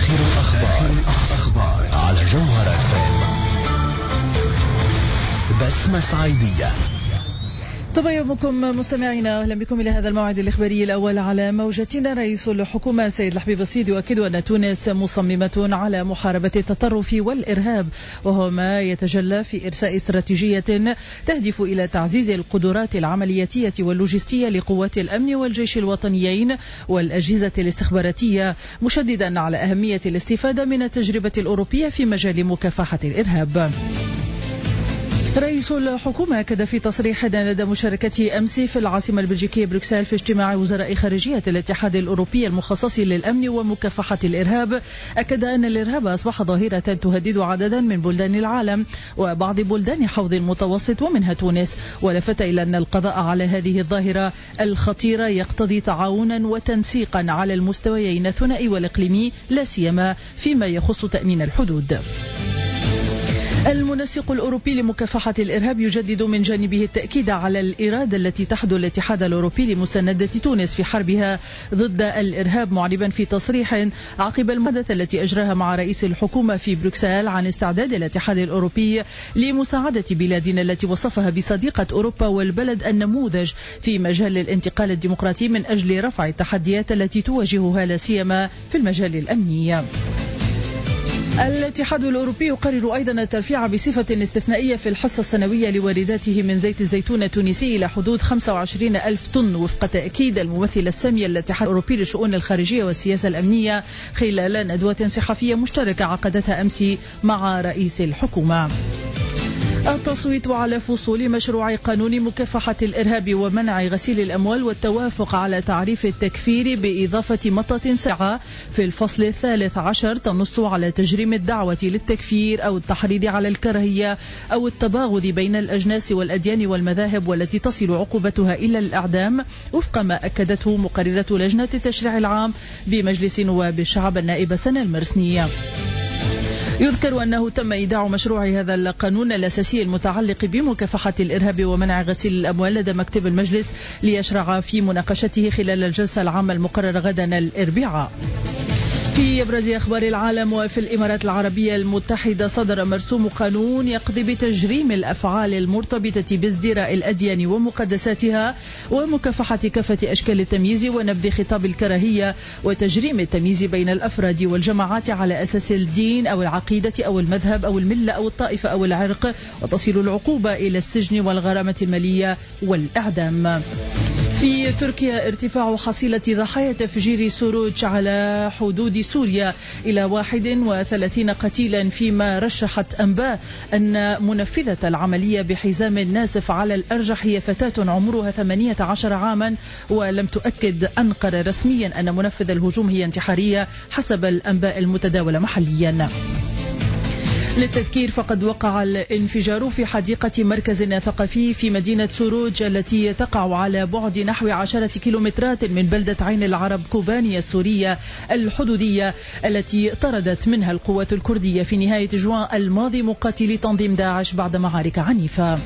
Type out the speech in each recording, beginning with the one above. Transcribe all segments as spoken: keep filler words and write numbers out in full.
آخر الأخبار, الأخبار على جوهرة بسمة صعيدية. طبعا يومكم مستمعينا، أهلا بكم إلى هذا الموعد الإخباري الأول على موجتنا. رئيس الحكومة سيد الحبيب السيد يؤكد أن تونس مصممة على محاربة التطرف والإرهاب، وهو ما يتجلى في إرساء استراتيجية تهدف إلى تعزيز القدرات العملياتية واللوجستية لقوات الأمن والجيش الوطنيين والأجهزة الاستخباراتية، مشددا على أهمية الاستفادة من التجربة الأوروبية في مجال مكافحة الإرهاب. رئيس الحكومة أكد في تصريح لدى مشاركته أمس في العاصمة البلجيكية بروكسل في اجتماع وزراء خارجية الاتحاد الأوروبي المخصص للأمن ومكافحة الإرهاب، أكد أن الإرهاب أصبح ظاهرة تهدد عددا من بلدان العالم وبعض بلدان حوض المتوسط ومنها تونس، ولفت إلى أن القضاء على هذه الظاهرة الخطيرة يقتضي تعاونا وتنسيقا على المستويين الثنائي والإقليمي، لا سيما فيما يخص تأمين الحدود. المنسق الأوروبي لمكافحة الإرهاب يجدد من جانبه التأكيد على الإرادة التي تحدو الاتحاد الأوروبي لمساندة تونس في حربها ضد الإرهاب، معربا في تصريح عقب المحادثة التي أجراها مع رئيس الحكومة في بروكسل عن استعداد الاتحاد الأوروبي لمساعدة بلادنا التي وصفها بصديقة أوروبا والبلد النموذج في مجال الانتقال الديمقراطي من أجل رفع التحديات التي تواجهها لا سيما في المجال الأمني. الاتحاد الأوروبي يقرر أيضا الترفيع بصفة استثنائية في الحصة السنوية لوارداته من زيت الزيتون التونسي إلى حدود خمسة وعشرين ألف طن، وفق تأكيد الممثلة السامية للاتحاد الأوروبي للشؤون الخارجية والسياسة الأمنية خلال ندوة صحفية مشتركة عقدتها أمس مع رئيس الحكومة. التصويت على فصول مشروع قانون مكافحة الإرهاب ومنع غسيل الأموال والتوافق على تعريف التكفير بإضافة مطة ساعة في الفصل الثالث عشر تنص على تجريم الدعوة للتكفير أو التحريض على الكراهية أو التباغض بين الأجناس والأديان والمذاهب، والتي تصل عقوبتها إلى الإعدام، وفق ما أكدته مقررة لجنة التشريع العام بمجلس نواب الشعب النائبة سنة المرسنية. يذكر أنه تم إيداع مشروع هذا القانون الأساسي المتعلق بمكافحة الإرهاب ومنع غسيل الأموال لدى مكتب المجلس ليشرع في مناقشته خلال الجلسة العامة المقررة غدا الأربعاء. في أبرز أخبار العالم، وفي الإمارات العربية المتحدة صدر مرسوم قانون يقضي بتجريم الأفعال المرتبطة بازدراء الأديان ومقدساتها ومكافحة كافة أشكال التمييز ونبذ خطاب الكراهية وتجريم التمييز بين الأفراد والجماعات على أساس الدين أو العقيدة أو المذهب أو الملة أو الطائفة أو العرق، وتصل العقوبة إلى السجن والغرامة المالية والإعدام. في تركيا ارتفاع حصيلة ضحايا تفجير سوروج على حدود سوريا إلى واحد وثلاثين قتيلا، فيما رشحت أنباء أن منفذة العملية بحزام ناسف على الأرجح هي فتاة عمرها ثمانية عشر عاما، ولم تؤكد أنقرة رسميا أن منفذ الهجوم هي انتحارية حسب الأنباء المتداولة محليا. للتذكير، فقد وقع الانفجار في حديقة مركز ثقافي في مدينة سوروج التي تقع على بعد نحو عشرة كيلومترات من بلدة عين العرب كوبانيا السورية الحدودية، التي طردت منها القوات الكردية في نهاية جوان الماضي مقاتلي تنظيم داعش بعد معارك عنيفة.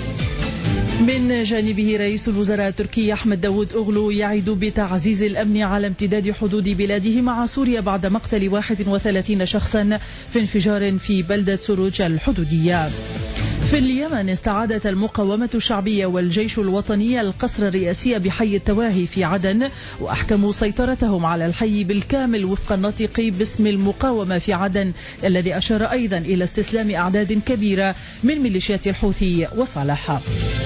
من جانبه، رئيس الوزراء التركي أحمد داود أوغلو يعد بتعزيز الأمن على امتداد حدود بلاده مع سوريا بعد مقتل واحد وثلاثين شخصا في انفجار في بلدة سوروج الحدودية. في اليمن، استعادت المقاومة الشعبية والجيش الوطني القصر الرئاسي بحي التواهي في عدن، وأحكموا سيطرتهم على الحي بالكامل وفق الناطق باسم المقاومة في عدن، الذي أشار أيضا إلى استسلام أعداد كبيرة من ميليشيات الحوثي وصالح.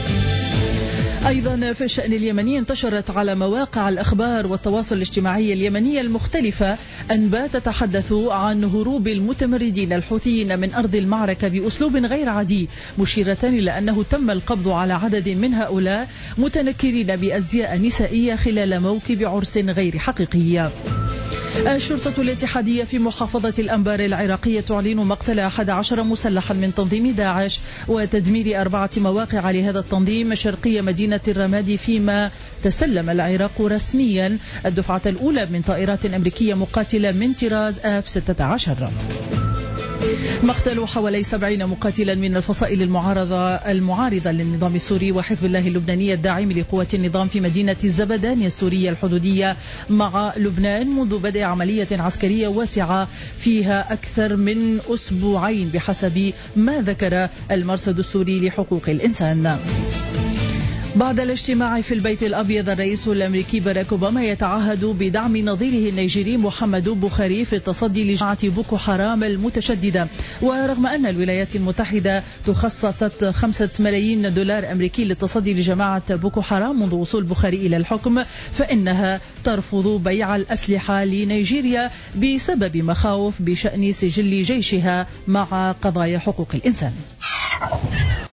أيضا في الشأن اليمني، انتشرت على مواقع الأخبار والتواصل الاجتماعي اليمنية المختلفة أنباء تتحدث عن هروب المتمردين الحوثيين من أرض المعركة بأسلوب غير عادي، مشيرة إلى أنه تم القبض على عدد من هؤلاء متنكرين بأزياء نسائية خلال موكب عرس غير حقيقي. الشرطة الاتحادية في محافظة الأنبار العراقية تعلن مقتل أحد عشر مسلحا من تنظيم داعش وتدمير أربعة مواقع لهذا التنظيم شرقي مدينة الرمادي، فيما تسلم العراق رسميا الدفعة الأولى من طائرات أمريكية مقاتلة من طراز آف ستة عشر. مقتل حوالي سبعين مقاتلا من الفصائل المعارضة المعارضة للنظام السوري وحزب الله اللبناني الداعم لقوات النظام في مدينة الزبدانية السورية الحدودية مع لبنان منذ بدء عملية عسكرية واسعة فيها أكثر من أسبوعين بحسب ما ذكر المرصد السوري لحقوق الإنسان. بعد الاجتماع في البيت الأبيض الرئيس الأمريكي باراك أوباما يتعهد بدعم نظيره النيجيري محمد بوخاري في التصدي لجماعة بوكو حرام المتشددة. ورغم أن الولايات المتحدة تخصصت خمسة ملايين دولار أمريكي للتصدي لجماعة بوكو حرام منذ وصول بوخاري إلى الحكم، فإنها ترفض بيع الأسلحة لنيجيريا بسبب مخاوف بشأن سجل جيشها مع قضايا حقوق الإنسان.